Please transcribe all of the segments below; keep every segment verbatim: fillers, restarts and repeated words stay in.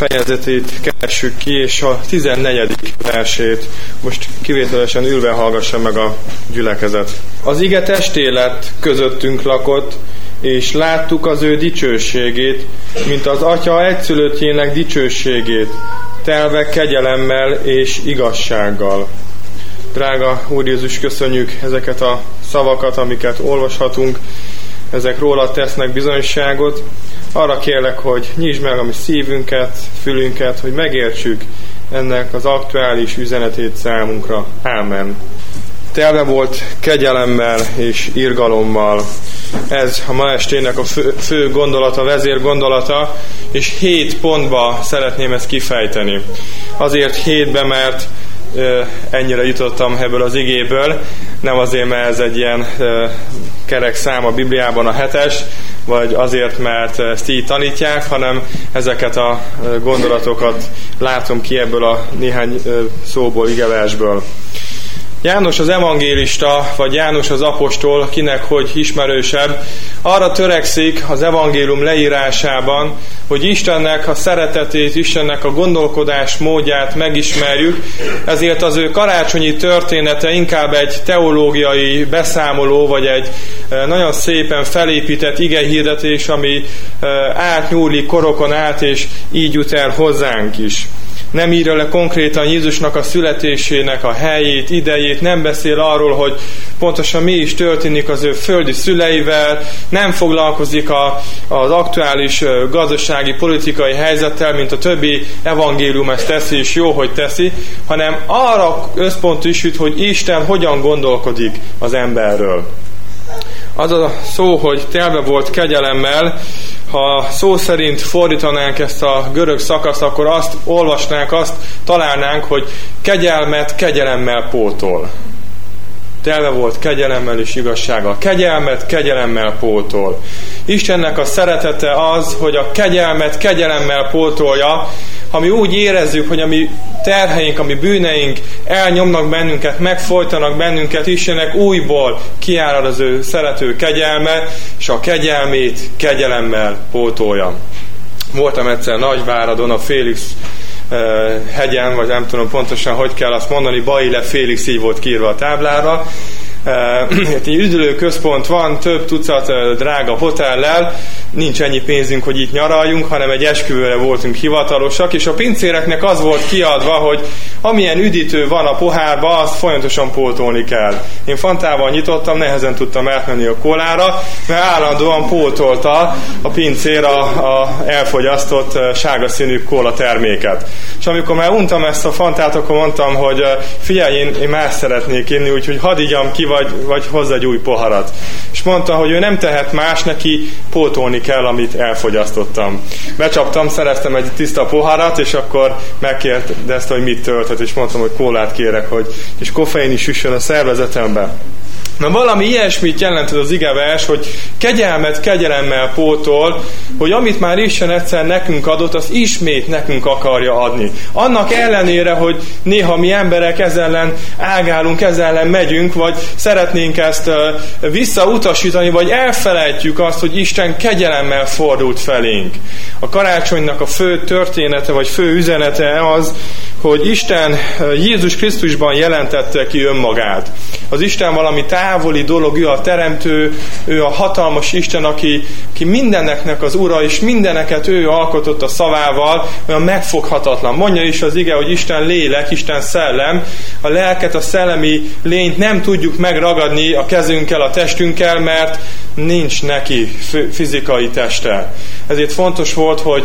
fejezetét keressük ki, és a tizennegyedik versét most kivételesen ülve hallgassa meg a gyülekezet. Az ige testé lett, közöttünk lakott, és láttuk az ő dicsőségét, mint az Atya egyszülöttjének dicsőségét, telve kegyelemmel és igazsággal. Drága Úr Jézus, köszönjük ezeket a szavakat, amiket olvashatunk, ezek rólad tesznek bizonyságot. Arra kérlek, hogy nyisd meg a mi szívünket, fülünket, hogy megértsük ennek az aktuális üzenetét számunkra. Ámen. Telve volt kegyelemmel és irgalommal. Ez a ma estének a fő, fő gondolata, vezér gondolata, és hét pontba szeretném ezt kifejteni. Azért hétbe, mert ö, ennyire jutottam ebből az igéből, nem azért, mert ez egy ilyen ö, kerek szám a Bibliában a hetes, vagy azért, mert ezt így tanítják, hanem ezeket a gondolatokat látom ki ebből a néhány szóból, igeversből. János az evangélista, vagy János az apostol, kinek hogy ismerősebb, arra törekszik az evangélium leírásában, hogy Istennek a szeretetét, Istennek a gondolkodás módját megismerjük, ezért az ő karácsonyi története inkább egy teológiai beszámoló, vagy egy nagyon szépen felépített igehirdetés, ami átnyúlik korokon át, és így jut el hozzánk is. Nem írja le konkrétan Jézusnak a születésének a helyét, idejét, nem beszél arról, hogy pontosan mi is történik az ő földi szüleivel, nem foglalkozik a, az aktuális gazdasági, politikai helyzettel, mint a többi evangélium ezt teszi, és jó, hogy teszi, hanem arra összpontosít, hogy Isten hogyan gondolkodik az emberről. Az a szó, hogy telve volt kegyelemmel, ha szó szerint fordítanánk ezt a görög szakaszt, akkor azt olvasnánk, azt találnánk, hogy kegyelmet kegyelemmel pótol. Telve volt kegyelemmel és igazsággal. Kegyelmet kegyelemmel pótol. Istennek a szeretete az, hogy a kegyelmet kegyelemmel pótolja, ha mi úgy érezzük, hogy a mi terheink, a mi bűneink elnyomnak bennünket, megfojtanak bennünket, Istennek újból kiárad az ő szerető kegyelme, és a kegyelmét kegyelemmel pótolja. Voltam egyszer Nagyváradon, a Félix uh, hegyen, vagy nem tudom pontosan, hogy kell azt mondani, Baile Félix, így volt kiírva a táblára. Uh, egy üdülő központ van, több tucat uh, drága hotellel, nincs ennyi pénzünk, hogy itt nyaraljunk, hanem egy esküvőre voltunk hivatalosak, és a pincéreknek az volt kiadva, hogy amilyen üdítő van a pohárba, azt folyamatosan pótolni kell. Én fantával nyitottam, nehezen tudtam átmenni a kólára, mert állandóan pótolta a pincér a, a elfogyasztott uh, sárga színű kóla terméket. És amikor már untam ezt a fantát, akkor mondtam, hogy uh, figyelj, én, én más szeretnék inni, úgyhogy hadd igyam ki, vagy, vagy hozz egy új poharat. És mondta, hogy ő nem tehet más, neki pótolni kell, amit elfogyasztottam. Becsaptam, szereztem egy tiszta poharat, és akkor megkérdezte, hogy mit tölthet, és mondtam, hogy kólát kérek, hogy és koffein is üssön a szervezetembe. Na valami ilyesmit jelent ez az igevers, hogy kegyelmet kegyelemmel pótol, hogy amit már Isten egyszer nekünk adott, azt ismét nekünk akarja adni. Annak ellenére, hogy néha mi emberek ezzel ellen ágálunk, ezzel ellen megyünk, vagy szeretnénk ezt visszautasítani, vagy elfelejtjük azt, hogy Isten kegyelemmel fordult felénk. A karácsonynak a fő története, vagy fő üzenete az, hogy Isten Jézus Krisztusban jelentette ki önmagát. Az Isten valami távoli dolog, ő a teremtő, ő a hatalmas Isten, aki, aki mindenneknek az ura, és mindeneket ő alkotott a szavával, olyan megfoghatatlan. Mondja is az ige, hogy Isten lélek, Isten szellem, a lelket, a szellemi lényt nem tudjuk megragadni a kezünkkel, a testünkkel, mert nincs neki fizikai teste. Ezért fontos volt, hogy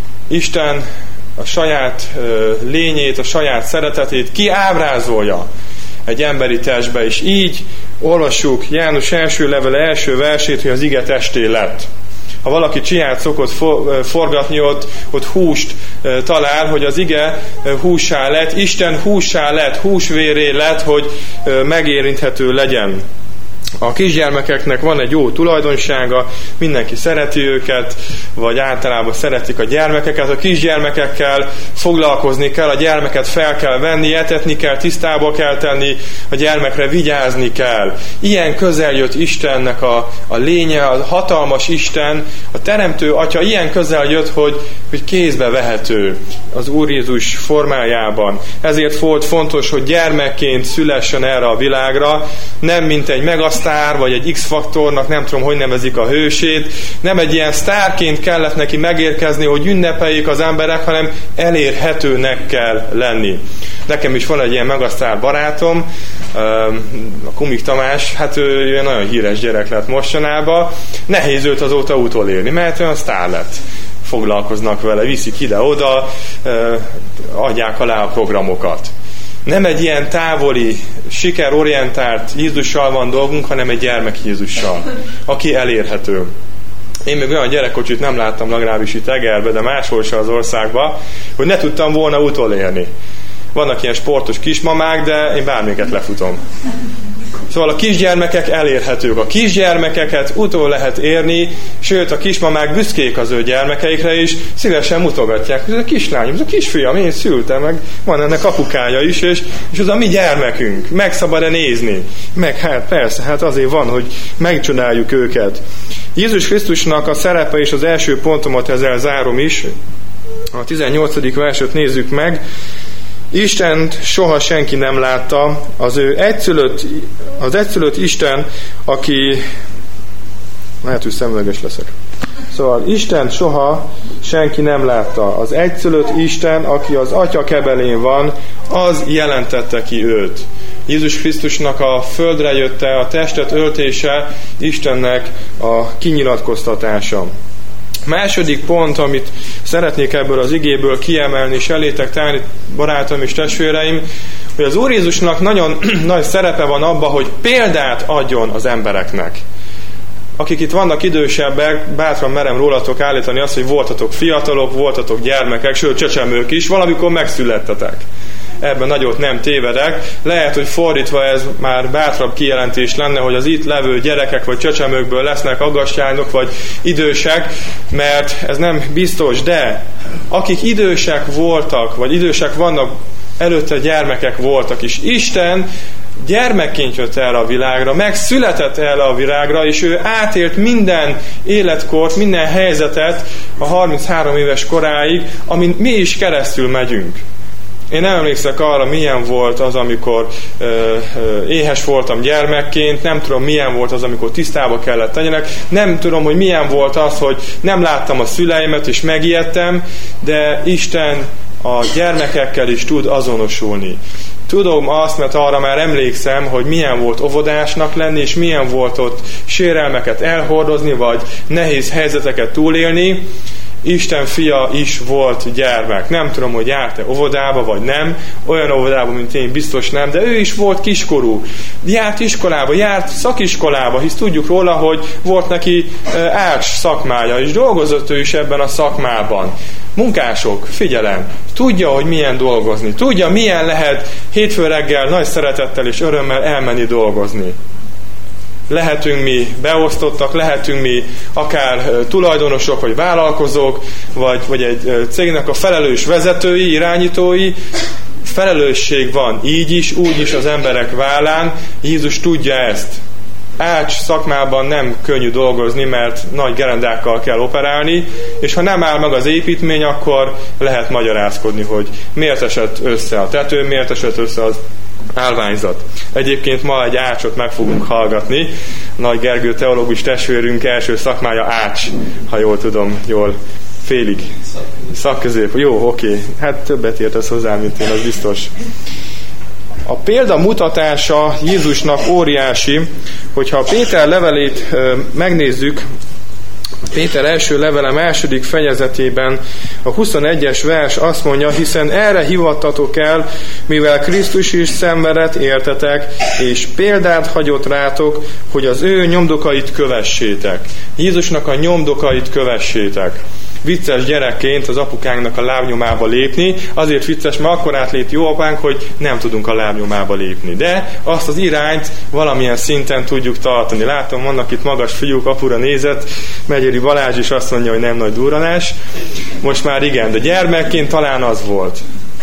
Isten a saját lényét, a saját szeretetét kiábrázolja egy emberi testbe, és így olvassuk János első levele első versét, hogy az ige testé lett. Ha valaki csiát szokott forgatni, ott, ott húst talál, hogy az ige hússá lett, Isten hússá lett, húsvéré lett, hogy megérinthető legyen. A kisgyermekeknek van egy jó tulajdonsága, mindenki szereti őket, vagy általában szeretik a gyermekeket. A kisgyermekekkel foglalkozni kell, a gyermeket fel kell venni, etetni kell, tisztába kell tenni, a gyermekre vigyázni kell. Ilyen közel jött Istennek a, a lénye, a hatalmas Isten, a teremtő Atya ilyen közel jött, hogy, hogy kézbe vehető az Úr Jézus formájában. Ezért volt fontos, hogy gyermekként szülessen erre a világra, nem mint egy megasztár, vagy egy X-faktornak, nem tudom, hogy nevezik a hősét, nem egy ilyen sztárként kellett neki megérkezni, hogy ünnepeljék az emberek, hanem elérhetőnek kell lenni. Nekem is van egy ilyen megasztár barátom, a Kumik Tamás, hát ő nagyon híres gyerek lett mostanában, nehéz őt azóta utolérni, mert olyan sztár lett. Foglalkoznak vele, viszik ide-oda, adják alá a programokat. Nem egy ilyen távoli, sikerorientált Jézussal van dolgunk, hanem egy gyermek Jézussal, aki elérhető. Én még olyan gyerekkocsit nem láttam, legalábbis itt Egerbe, de máshol se az országban, hogy ne tudtam volna utolérni. Vannak ilyen sportos kismamák, de én bármiket lefutom. Szóval a kisgyermekek elérhetők. A kisgyermekeket utol lehet érni, sőt a kismamák büszkék az ő gyermekeikre is, szívesen mutogatják. Ez a kislányom, ez a kisfiam, én szültem, meg van ennek apukája is, és, és az a mi gyermekünk. Meg szabad-e nézni? Meg hát persze, hát azért van, hogy megcsodáljuk őket. Jézus Krisztusnak a szerepe és az első pontomat ezzel zárom is. A tizennyolcadik verset nézzük meg. Istent soha senki nem látta, az ő egyszülött, az egyszülött Isten, aki... Lehet, hogy szemüveges leszek. Szóval Istent soha senki nem látta. Az egyszülött Isten, aki az Atya kebelén van, az jelentette ki őt. Jézus Krisztusnak a földre jötte, a testet öltése Istennek a kinyilatkoztatása. Második pont, amit szeretnék ebből az igéből kiemelni és elétek tárni, barátom és testvéreim, hogy az Úr Jézusnak nagyon nagy szerepe van abban, hogy példát adjon az embereknek. Akik itt vannak idősebbek, bátran merem rólatok állítani azt, hogy voltatok fiatalok, voltatok gyermekek, sőt csecsemők is, valamikor megszülettetek. Ebben nagyot nem tévedek. Lehet, hogy fordítva ez már bátrabb kijelentés lenne, hogy az itt levő gyerekek vagy csecsemőkből lesznek aggastyányok vagy idősek, mert ez nem biztos, de akik idősek voltak, vagy idősek vannak, előtte gyermekek voltak is. Isten gyermekként jött erre a világra, megszületett erre a világra, és ő átélt minden életkort, minden helyzetet a harminchárom éves koráig, amin mi is keresztül megyünk. Én nem emlékszek arra, milyen volt az, amikor ö, ö, éhes voltam gyermekként, nem tudom, milyen volt az, amikor tisztába kellett tegyenek, nem tudom, hogy milyen volt az, hogy nem láttam a szüleimet, és megijedtem, de Isten a gyermekekkel is tud azonosulni. Tudom azt, mert arra már emlékszem, hogy milyen volt óvodásnak lenni, és milyen volt ott sérelmeket elhordozni, vagy nehéz helyzeteket túlélni. Isten fia is volt gyermek. Nem tudom, hogy járt-e óvodába, vagy nem. Olyan óvodába, mint én, biztos nem, de ő is volt kiskorú. Járt iskolába, járt szakiskolába, hisz tudjuk róla, hogy volt neki ács szakmája, és dolgozott ő is ebben a szakmában. Munkások, figyelem, tudja, hogy milyen dolgozni. Tudja, milyen lehet hétfő reggel nagy szeretettel és örömmel elmenni dolgozni. Lehetünk mi beosztottak, lehetünk mi akár tulajdonosok, vagy vállalkozók, vagy, vagy egy cégnek a felelős vezetői, irányítói. Felelősség van így is, úgy is az emberek vállán. Jézus tudja ezt. Ács szakmában nem könnyű dolgozni, mert nagy gerendákkal kell operálni, és ha nem áll meg az építmény, akkor lehet magyarázkodni, hogy miért esett össze a tető, miért esett össze az állványzat. Egyébként ma egy ácsot meg fogunk hallgatni. Nagy Gergő teológus testvérünk első szakmája ács, ha jól tudom, jól félig. Szakközép. Jó, oké. Hát többet értesz hozzá, mint én, az biztos. A példa mutatása Jézusnak óriási, hogyha a Péter levelét megnézzük, Péter első levele második fejezetében a huszonegyes vers azt mondja, hiszen erre hivattatok el, mivel Krisztus is szenvedett értetek, és példát hagyott rátok, hogy az ő nyomdokait kövessétek. Jézusnak a nyomdokait kövessétek. vicces gyerekként az apukánknak a lábnyomába lépni. Azért vicces, mert akkor átlép jó apánk, hogy nem tudunk a lábnyomába lépni. De azt az irányt valamilyen szinten tudjuk tartani. Látom, vannak itt magas fiúk, apura nézett, Megyeri Balázs is azt mondja, hogy nem nagy durranás. Most már igen, de gyermekként talán az volt.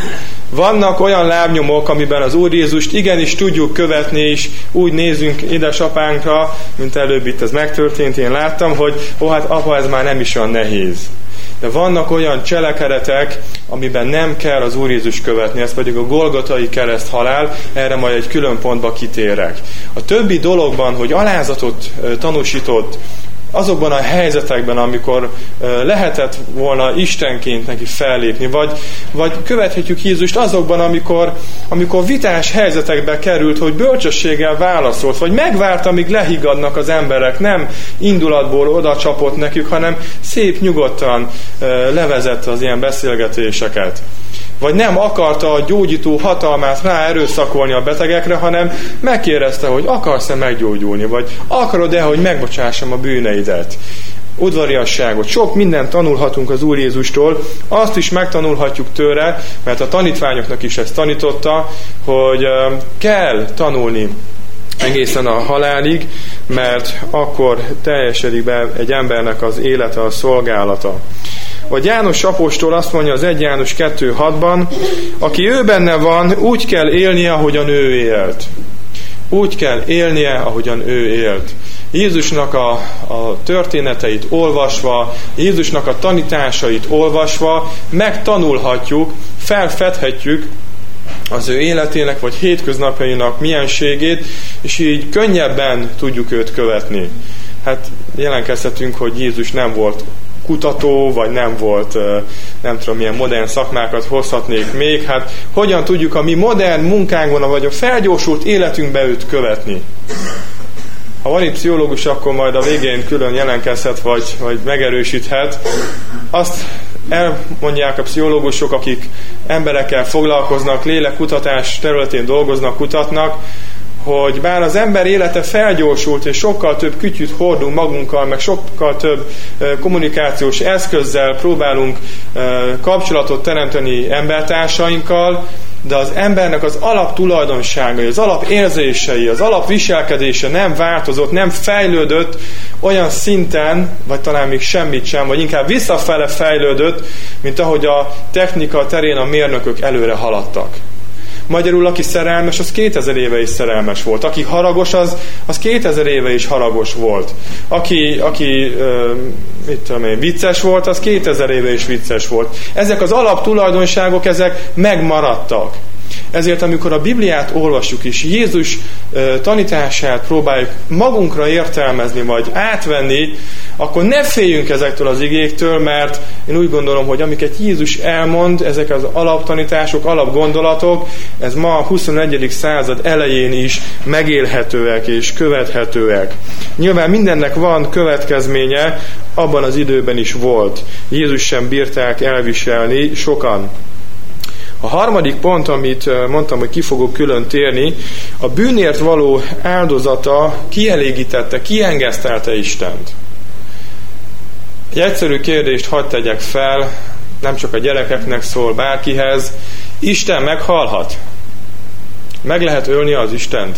Vannak olyan lábnyomok, amiben az Úr Jézust igenis tudjuk követni, és úgy nézünk édesapánkra, mint előbb itt ez megtörtént, én láttam, hogy ó, hát apa, ez már nem is olyan nehéz. De vannak olyan cselekedetek, amiben nem kell az Úr Jézus követni, ez pedig a golgotai kereszt halál, erre majd egy külön pontba kitérek. A többi dologban, hogy alázatot tanúsított, azokban a helyzetekben, amikor lehetett volna Istenként neki fellépni, vagy, vagy követhetjük Jézust azokban, amikor, amikor vitás helyzetekbe került, hogy bölcsességgel válaszolt, vagy megvárta, amíg lehiggadnak az emberek, nem indulatból oda csapott nekük, hanem szép nyugodtan levezette az ilyen beszélgetéseket. Vagy nem akarta a gyógyító hatalmát rá erőszakolni a betegekre, hanem megkérdezte, hogy akarsz-e meggyógyulni, vagy akarod-e, hogy megbocsássam a bűneidet. Udvariasságot. Sok mindent tanulhatunk az Úr Jézustól, azt is megtanulhatjuk tőle, mert a tanítványoknak is ezt tanította, hogy kell tanulni egészen a halálig, mert akkor teljesedik be egy embernek az élete, a szolgálata. Vagy János apostol azt mondja az egy János kettő hatban, aki ő benne van, úgy kell élnie, ahogyan ő élt. Úgy kell élnie, ahogyan ő élt. Jézusnak a, a történeteit olvasva, Jézusnak a tanításait olvasva megtanulhatjuk, felfedhetjük az ő életének vagy hétköznapjainak mienségét, és így könnyebben tudjuk őt követni. Hát jelenkezhetünk, hogy Jézus nem volt kutató, vagy nem volt, nem tudom, milyen modern szakmákat hozhatnék még. Hát hogyan tudjuk a mi modern munkánkban, vagy a felgyorsult életünkbe őt követni? Ha van itt pszichológus, akkor majd a végén külön jelenkezhet, vagy, vagy megerősíthet. Azt elmondják a pszichológusok, akik emberekkel foglalkoznak, lélekkutatás területén dolgoznak, kutatnak, hogy bár az ember élete felgyorsult, és sokkal több kütyűt hordunk magunkkal, meg sokkal több kommunikációs eszközzel próbálunk kapcsolatot teremteni embertársainkkal, de az embernek az alaptulajdonságai, az alapérzései, az alapviselkedése nem változott, nem fejlődött olyan szinten, vagy talán még semmit sem, vagy inkább visszafele fejlődött, mint ahogy a technika terén a mérnökök előre haladtak. Magyarul, aki szerelmes, az kétezer éve is szerelmes volt. Aki haragos, az, az kétezer éve is haragos volt. Aki, aki ö, mit tudom én, vicces volt, az kétezer éve is vicces volt. Ezek az alaptulajdonságok, ezek megmaradtak. Ezért, amikor a Bibliát olvassuk is, Jézus ö, tanítását próbáljuk magunkra értelmezni, vagy átvenni, akkor ne féljünk ezektől az igéktől, mert én úgy gondolom, hogy amiket Jézus elmond, ezek az alaptanítások, alapgondolatok, ez ma a huszonegyedik század elején is megélhetőek és követhetőek. Nyilván mindennek van következménye, abban az időben is volt. Jézus sem bírták elviselni sokan. A harmadik pont, amit mondtam, hogy ki fogok külön térni, a bűnért való áldozata kielégítette, kiengesztelte Istent. Egy egyszerű kérdést hadd tegyek fel, nem csak a gyerekeknek szól, bárkihez. Isten meghalhat? Meg lehet ölni az Istent?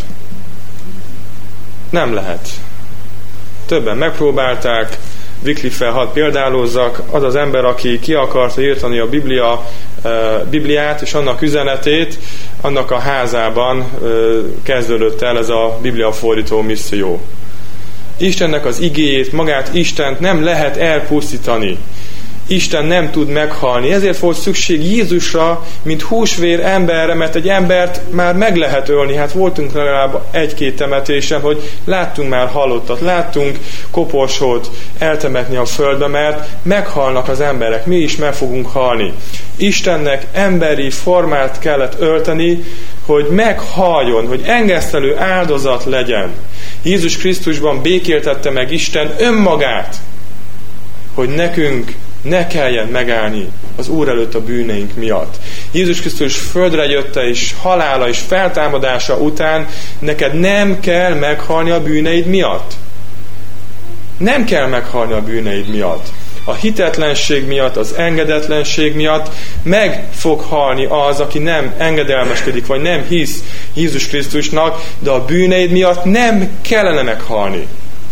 Nem lehet. Többen megpróbálták, Wycliffe-fel hadd példálozzak, az az ember, aki ki akarta írtani a Biblia, Bibliát és annak üzenetét, annak a házában kezdődött el ez a Biblia fordító misszió. Istennek az igéjét, magát Istent nem lehet elpusztítani. Isten nem tud meghalni. Ezért volt szükség Jézusra, mint húsvér emberre, mert egy embert már meg lehet ölni. Hát voltunk legalább egy-két temetésen, hogy láttunk már halottat, láttunk koporsót eltemetni a földbe, mert meghalnak az emberek. Mi is meg fogunk halni. Istennek emberi formát kellett ölteni, hogy meghaljon, hogy engesztelő áldozat legyen. Jézus Krisztusban békéltette meg Isten önmagát, hogy nekünk ne kelljen megállni az Úr előtt a bűneink miatt. Jézus Krisztus földre jötte, és halála és feltámadása után neked nem kell meghalni a bűneid miatt. Nem kell meghalni a bűneid miatt. a hitetlenség miatt, az engedetlenség miatt meg fog halni az, aki nem engedelmeskedik, vagy nem hisz Jézus Krisztusnak, de a bűneid miatt nem kellene meghalni.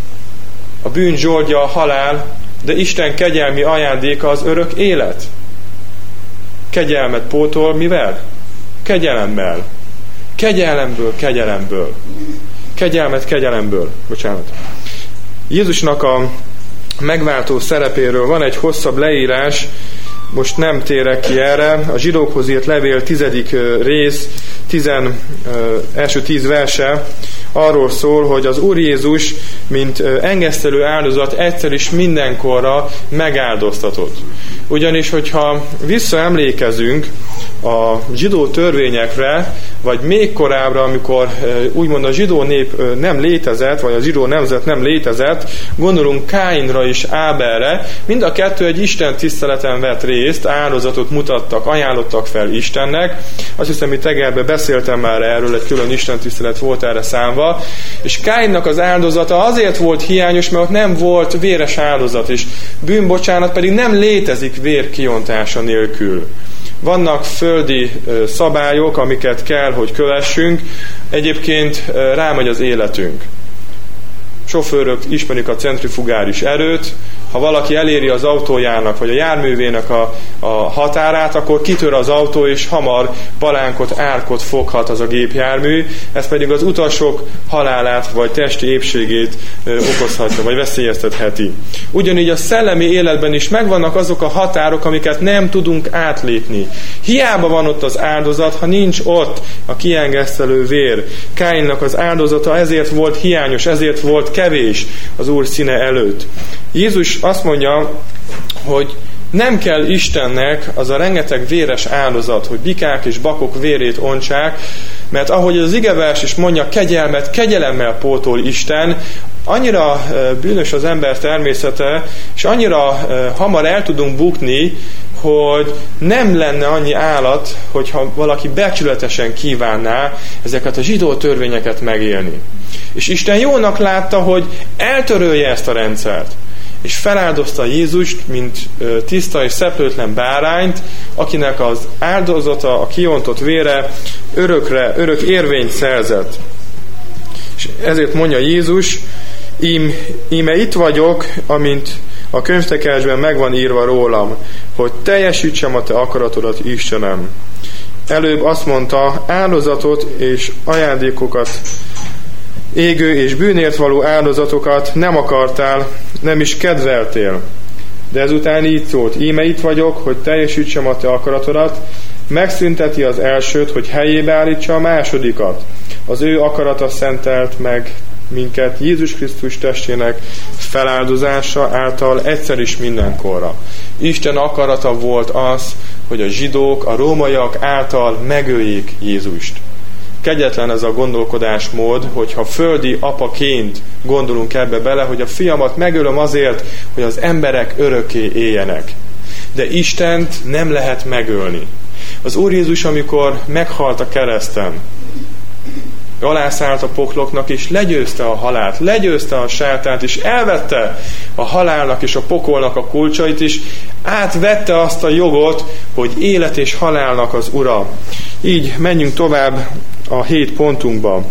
A bűn zsoldja a halál, de Isten kegyelmi ajándéka az örök élet. Kegyelmet pótol mivel? Kegyelemmel. Kegyelemből, kegyelemből. Kegyelmet kegyelemből. Bocsánat. Jézusnak a megváltó szerepéről van egy hosszabb leírás, most nem térek ki erre. A zsidókhoz írt levél tizedik rész, tizen, első tíz verse arról szól, hogy az Úr Jézus, mint engesztelő áldozat egyszer is mindenkorra megáldoztatott. Ugyanis, hogyha visszaemlékezünk a zsidó törvényekre, vagy még korábbra, amikor úgymond a zsidó nép nem létezett, vagy a zsidó nemzet nem létezett, gondolunk Káinra és Ábelre, mind a kettő egy Isten tiszteleten vett részt, áldozatot mutattak, ajánlottak fel Istennek. Azt hiszem, hogy tegelben beszéltem már erről, egy külön Isten tisztelet volt erre számva, és Káinnak az áldozata azért volt hiányos, mert ott nem volt véres áldozat, és bűnbocsánat pedig nem létezik vér kiontása nélkül. Vannak földi szabályok, amiket kell, hogy kövessünk, egyébként rámegy az életünk. Sofőrök ismerik a centrifugális erőt, ha valaki eléri az autójának, vagy a járművének a, a határát, akkor kitör az autó, és hamar palánkot, árkot foghat az a gépjármű, ez pedig az utasok halálát, vagy testi épségét ö, okozhatja, vagy veszélyeztetheti. Ugyanígy a szellemi életben is megvannak azok a határok, amiket nem tudunk átlépni. Hiába van ott az áldozat, ha nincs ott a kiengesztelő vér. Káinnak az áldozata ezért volt hiányos, ezért volt kevés az Úr színe előtt. Jézus azt mondja, hogy nem kell Istennek az a rengeteg véres áldozat, hogy bikák és bakok vérét ontsák, mert ahogy az igevers is mondja, kegyelmet kegyelemmel pótol Isten, annyira bűnös az ember természete, és annyira hamar el tudunk bukni, hogy nem lenne annyi állat, hogyha valaki becsületesen kívánná ezeket a zsidó törvényeket megélni. És Isten jónak látta, hogy eltörölje ezt a rendszert, és feláldozta Jézust, mint tiszta és szeplőtlen bárányt, akinek az áldozata, a kiontott vére örökre, örök érvényt szerzett. És ezért mondja Jézus, Ím, íme itt vagyok, amint a könyvtekercsben megvan írva rólam, hogy teljesítsem a te akaratodat, Istenem. Előbb azt mondta, áldozatot és ajándékokat, égő és bűnért való áldozatokat nem akartál, nem is kedveltél. De ezután így szólt, íme itt vagyok, hogy teljesítsem a te akaratodat, megszünteti az elsőt, hogy helyébe állítsa a másodikat. Az ő akarata szentelt meg minket Jézus Krisztus testének feláldozása által egyszer is mindenkorra. Isten akarata volt az, hogy a zsidók, a rómaiak által megöljék Jézust. Kegyetlen ez a gondolkodásmód, hogyha földi apaként gondolunk ebbe bele, hogy a fiamat megölöm azért, hogy az emberek örökké éljenek. De Istent nem lehet megölni. Az Úr Jézus, amikor meghalt a kereszten, alászállt a pokloknak, és legyőzte a halált, legyőzte a sátánt, és elvette a halálnak és a pokolnak a kulcsait is, átvette azt a jogot, hogy élet és halálnak az ura. Így menjünk tovább a hét pontunkba.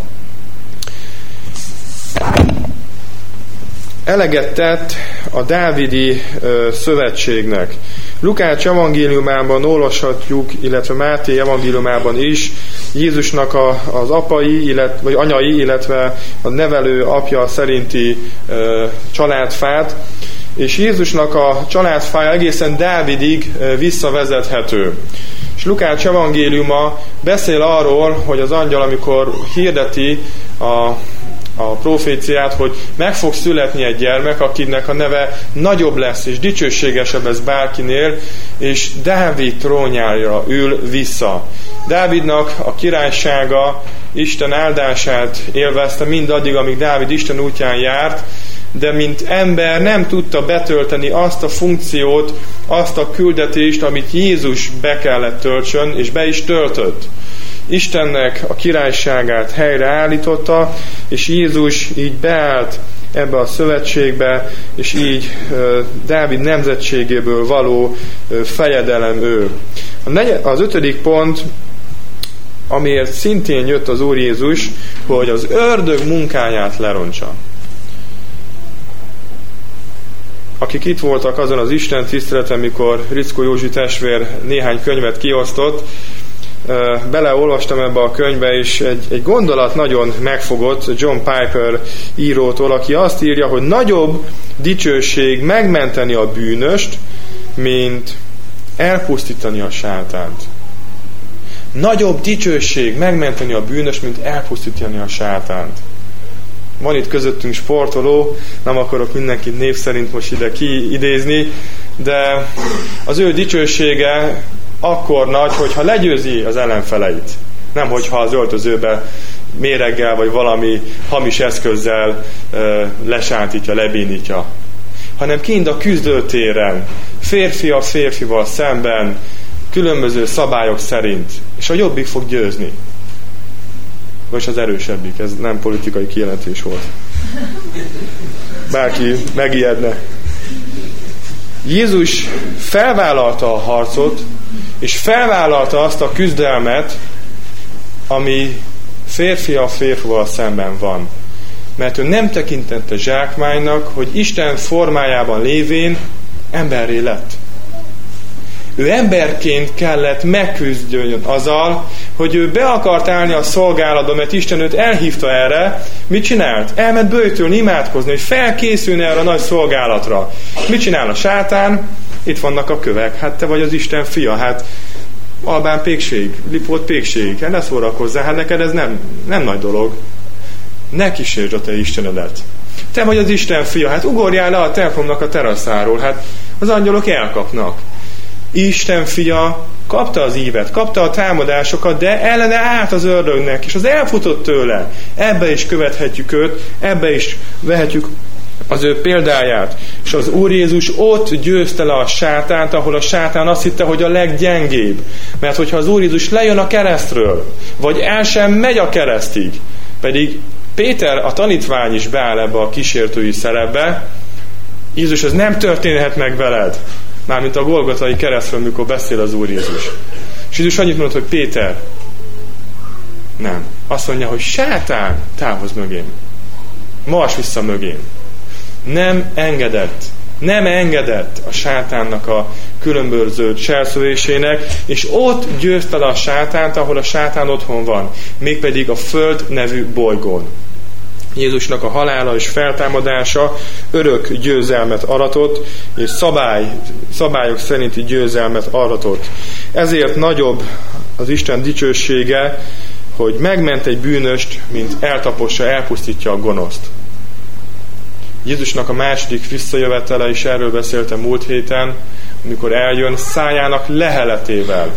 Eleget tett a dávidi ö, szövetségnek. Lukács evangéliumában olvashatjuk, illetve Máté evangéliumában is Jézusnak a, az apai, illet, vagy anyai, illetve a nevelő apja szerinti ö, családfát, és Jézusnak a családfája egészen Dávidig ö, visszavezethető. És Lukács evangéliuma beszél arról, hogy az angyal, amikor hirdeti a a proféciát, hogy meg fog születni egy gyermek, akinek a neve nagyobb lesz, és dicsőségesebb lesz bárkinél, és Dávid trónjára ül vissza. Dávidnak a királysága Isten áldását élvezte mindaddig, amíg Dávid Isten útján járt, de mint ember nem tudta betölteni azt a funkciót, azt a küldetést, amit Jézus be kellett töltsön, és be is töltött. Istennek a királyságát helyreállította, és Jézus így beállt ebbe a szövetségbe, és így Dávid nemzetségéből való fejedelem ő. Az ötödik pont, amiért szintén jött az Úr Jézus, hogy az ördög munkáját lerontsa. Akik itt voltak azon az Isten tiszteleten, mikor Riczkó Józsi testvér néhány könyvet kiosztott, beleolvastam ebbe a könyvbe, és egy, egy gondolat nagyon megfogott John Piper írótól, aki azt írja, hogy nagyobb dicsőség megmenteni a bűnöst, mint elpusztítani a sátánt. Nagyobb dicsőség megmenteni a bűnöst, mint elpusztítani a sátánt. Van itt közöttünk sportoló, nem akarok mindenkit név szerint most ide kiidézni, de az ő dicsősége akkor nagy, hogyha legyőzi az ellenfeleit. Nem, hogyha az öltözőbe méreggel vagy valami hamis eszközzel ö, lesántítja, lebénítja. Hanem kint a küzdőtéren, férfi a férfival szemben, különböző szabályok szerint, és a jobbik fog győzni. Vagy az erősebbik, ez nem politikai kijelentés volt. Bárki megijedne. Jézus felvállalta a harcot, és felvállalta azt a küzdelmet, ami férfi a férfival szemben van. Mert ő nem tekintette zsákmánynak, hogy Isten formájában lévén emberré lett. Ő emberként kellett megküzdjön azzal, hogy ő be akart állni a szolgálatba, mert Isten őt elhívta erre. Mit csinált? Elment böjtölni, imádkozni, hogy felkészülne erre a nagy szolgálatra. Mit csinál a sátán? Itt vannak a kövek. Hát te vagy az Isten fia, hát albán pékség, lipót pékség, hát ne szórakozzál, hát neked ez nem, nem nagy dolog. Ne kísérd a te Istenedet. Te vagy az Isten fia, hát ugorjál le a templomnak a teraszáról, hát az angyalok elkapnak. Isten fia kapta az ívet, kapta a támadásokat, de ellene állt az ördögnek, és az elfutott tőle. Ebbe is követhetjük őt, ebbe is vehetjük az ő példáját. És az Úr Jézus ott győzte le a sátánt, ahol a sátán azt hitte, hogy a leggyengébb. Mert hogyha az Úr Jézus lejön a keresztről, vagy el sem megy a keresztig, pedig Péter, a tanítvány is beáll ebbe a kísértői szerepbe, Jézus, ez nem történhet meg veled. Mármint a Golgotai keresztről, mikor beszél az Úr Jézus. És Jézus annyit mondott, hogy Péter, nem. Azt mondja, hogy sátán, távozz mögém. Mars vissza mögém. Nem engedett. Nem engedett a sátánnak a különböző cselszövésének, és ott győzte le a sátánt, ahol a sátán otthon van. Mégpedig a Föld nevű bolygón. Jézusnak a halála és feltámadása örök győzelmet aratott, és szabály, szabályok szerinti győzelmet aratott. Ezért nagyobb az Isten dicsősége, hogy megment egy bűnöst, mint eltapossa, elpusztítja a gonoszt. Jézusnak a második visszajövetele, és erről beszéltem múlt héten, amikor eljön szájának leheletével.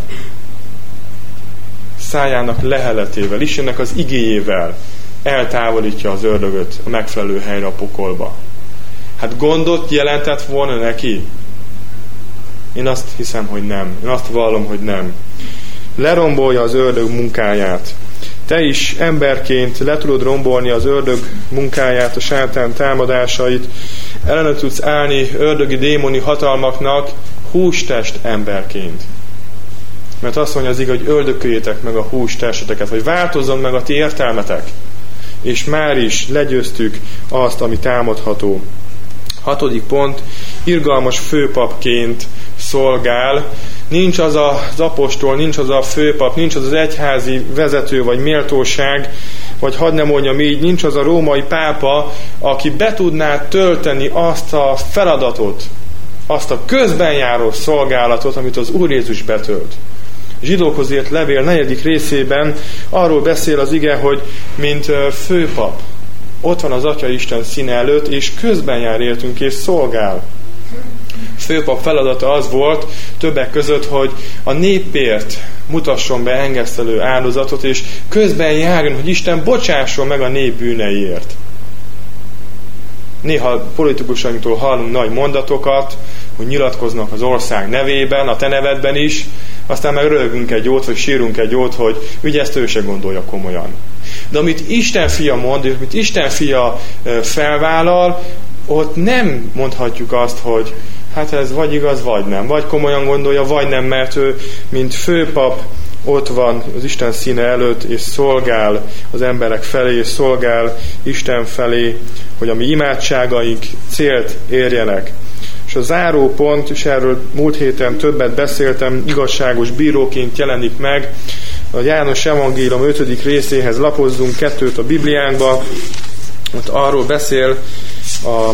Szájának leheletével, Istennek az igéjével eltávolítja az ördögöt a megfelelő helyre, a pokolba. Hát gondot jelentett volna neki? Én azt hiszem, hogy nem. Én azt vallom, hogy nem. Lerombolja az ördög munkáját. Te is emberként le tudod rombolni az ördög munkáját, a sátán támadásait. Ellene tudsz állni ördögi démoni hatalmaknak hústest emberként. Mert azt mondja az igaz, hogy öldököljétek meg a hústesteteket, hogy változzon meg a ti értelmetek. És már is legyőztük azt, ami támadható. Hatodik pont, irgalmas főpapként szolgál. Nincs az az apostol, nincs az a főpap, nincs az az egyházi vezető vagy méltóság, vagy hadd nem mondjam így, nincs az a római pápa, aki be tudná tölteni azt a feladatot, azt a közben járó szolgálatot, amit az Úr Jézus betölt. Zsidókhoz írt levél negyedik részében arról beszél az ige, hogy mint főpap ott van az Atya Isten színe előtt, és közben jár értünk, és szolgál. Főpap feladata az volt többek között, hogy a népért mutasson be engesztelő áldozatot, és közben járjon, hogy Isten bocsásson meg a nép bűneiért. Néha politikusainktól hallunk nagy mondatokat, hogy nyilatkoznak az ország nevében, a te nevedben is, aztán meg röhögünk egy jót, vagy sírunk egy jót, hogy ugye ezt ő se gondolja komolyan. De amit Isten fia mond, és amit Isten fia felvállal, ott nem mondhatjuk azt, hogy hát ez vagy igaz, vagy nem. Vagy komolyan gondolja, vagy nem, mert ő, mint főpap, ott van az Isten színe előtt, és szolgál az emberek felé, és szolgál Isten felé, hogy a mi imádságaink célt érjenek. És a záró pont, és erről múlt héten többet beszéltem, igazságos bíróként jelenik meg. A János evangélium ötödik részéhez lapozzunk kettőt a Bibliánkba. Ott arról beszél a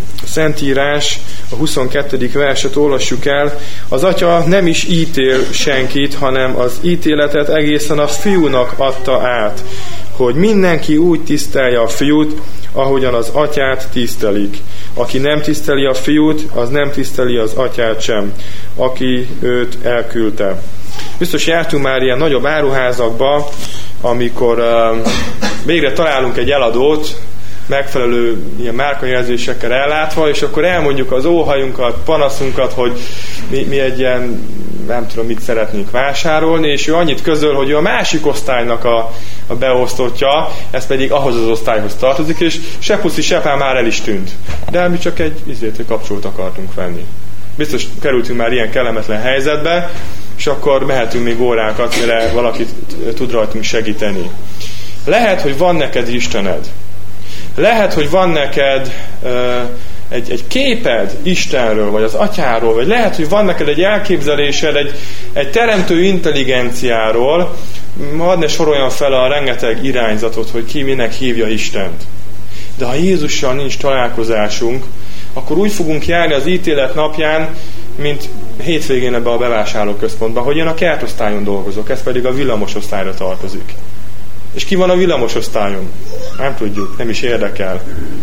Szentírás, a huszonkettedik verset olvassuk el. Az Atya nem is ítél senkit, hanem az ítéletet egészen a Fiúnak adta át, hogy mindenki úgy tisztelje a Fiút, ahogyan az Atyát tisztelik. Aki nem tiszteli a Fiút, az nem tiszteli az Atyát sem, aki őt elküldte. Biztos jártunk már ilyen nagyobb áruházakba, amikor uh, végre találunk egy eladót, megfelelő ilyen márkajelzésekkel ellátva, és akkor elmondjuk az óhajunkat, panaszunkat, hogy mi, mi egy ilyen, nem tudom, mit szeretnénk vásárolni, és ő annyit közöl, hogy ő a másik osztálynak a, a beosztottja, ez pedig ahhoz az osztályhoz tartozik, és se puszi, se pár már el is tűnt. De mi csak egy izét, kapcsolót akartunk venni. Biztos kerültünk már ilyen kellemetlen helyzetbe, és akkor mehetünk még órákat, mire valakit tud rajtunk segíteni. Lehet, hogy van neked Istened. Lehet, hogy van neked uh, egy, egy képed Istenről, vagy az Atyáról, vagy lehet, hogy van neked egy elképzelésed, egy, egy teremtő intelligenciáról, hadd ne soroljam fel a rengeteg irányzatot, hogy ki minek hívja Istent. De ha Jézussal nincs találkozásunk, akkor úgy fogunk járni az ítélet napján, mint hétvégén ebbe a bevásárlóközpontba, hogy én a kertosztályon dolgozok, ez pedig a villamososztályra tartozik. És ki van a villamososztályon? Nem tudjuk, nem is érdekel.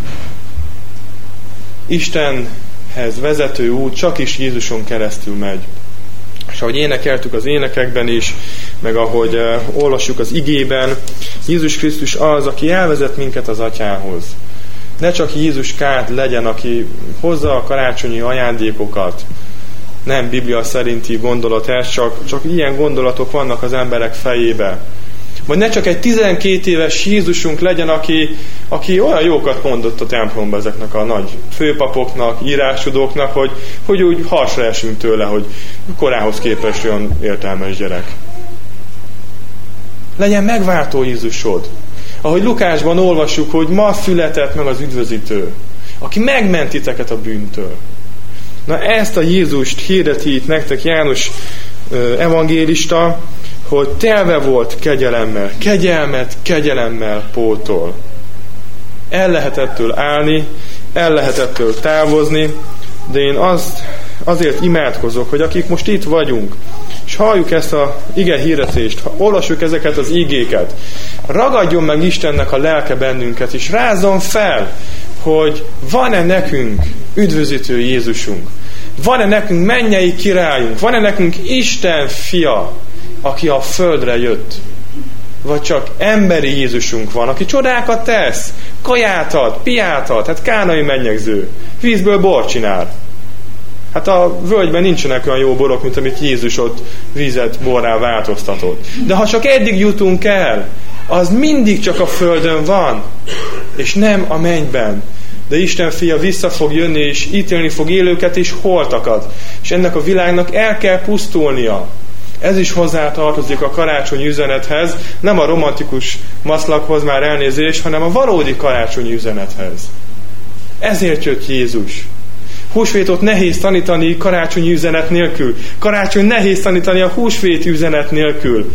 Istenhez vezető út csak is Jézuson keresztül megy. És ahogy énekeltük az énekekben is, meg ahogy uh, olvassuk az igében, Jézus Krisztus az, aki elvezet minket az Atyához. Ne csak Jézuskát legyen, aki hozza a karácsonyi ajándékokat. Nem Biblia szerinti gondolat ez, csak, csak ilyen gondolatok vannak az emberek fejébe. Vagy ne csak egy tizenkét éves Jézusunk legyen, aki, aki olyan jókat mondott a templomba ezeknek a nagy főpapoknak, írásudóknak, hogy, hogy úgy harsra esünk tőle, hogy korához képest olyan értelmes gyerek. Legyen megváltó Jézusod. Ahogy Lukásban olvassuk, hogy ma született meg az üdvözítő, aki megment titeket a bűntől. Na ezt a Jézust hirdeti itt nektek János evangélista, hogy telve volt kegyelemmel, kegyelmet kegyelemmel pótol. El lehet ettől állni, el lehet ettől távozni, de én azt, azért imádkozok, hogy akik most itt vagyunk, és halljuk ezt az ige hirdetést, olvassuk ezeket az igéket, ragadjon meg Istennek a lelke bennünket, és rázzon fel, hogy van-e nekünk üdvözítő Jézusunk, van-e nekünk mennyei királyunk, van-e nekünk Isten fia, aki a földre jött, vagy csak emberi Jézusunk van, aki csodákat tesz, kaját ad, piát ad, hát kánai mennyegző, vízből bort csinál. Hát a völgyben nincsenek olyan jó borok, mint amit Jézus ott vízet borrá változtatott. De ha csak eddig jutunk el, az mindig csak a földön van, és nem a mennyben. De Isten fia vissza fog jönni, és ítélni fog élőket és holtakat. És ennek a világnak el kell pusztulnia. Ez is hozzá tartozik a karácsonyi üzenethez, nem a romantikus maszlakhoz már elnézés, hanem a valódi karácsonyi üzenethez. Ezért jött Jézus. Húsvétot nehéz tanítani karácsonyi üzenet nélkül. Karácsony nehéz tanítani a húsvéti üzenet nélkül.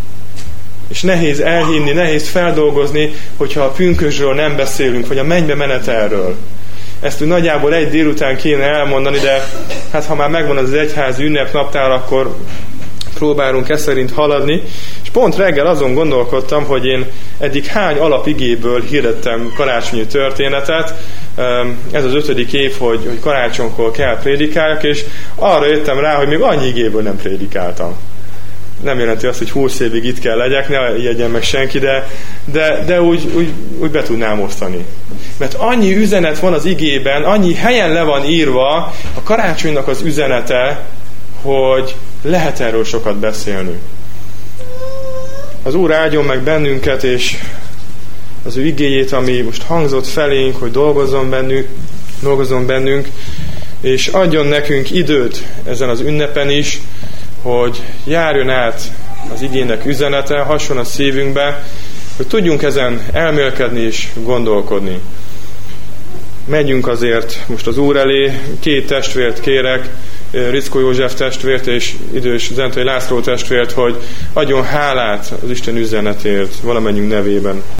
És nehéz elhinni, nehéz feldolgozni, hogyha a pünkösdről nem beszélünk, vagy a mennybe menetelről. Ezt úgy nagyjából egy délután kéne elmondani, de hát ha már megvan az egyházi ünnepnaptár, akkor próbálunk e szerint haladni. És pont reggel azon gondolkodtam, hogy én eddig hány alapigéből hirdettem karácsonyi történetet. Ez az ötödik év, hogy, hogy karácsonykor kell prédikáljak, és arra jöttem rá, hogy még annyi igéből nem prédikáltam. Nem jelenti azt, hogy húsz évig itt kell legyek, ne jegyen meg senki, de, de, de úgy, úgy, úgy be tudnám osztani. Mert annyi üzenet van az igében, annyi helyen le van írva a karácsonynak az üzenete, hogy lehet erről sokat beszélni. Az Úr áldjon meg bennünket, és az ő igéjét, ami most hangzott felénk, hogy dolgozzon bennünk, dolgozzon bennünk, és adjon nekünk időt ezen az ünnepen is, hogy járjon át az igének üzenete, hasson a szívünkbe, hogy tudjunk ezen elmélkedni és gondolkodni. Megyünk azért most az Úr elé, két testvért kérek, Rickó József testvért és idős Zentai László testvért, hogy adjon hálát az Isten üzenetért valamennyünk nevében.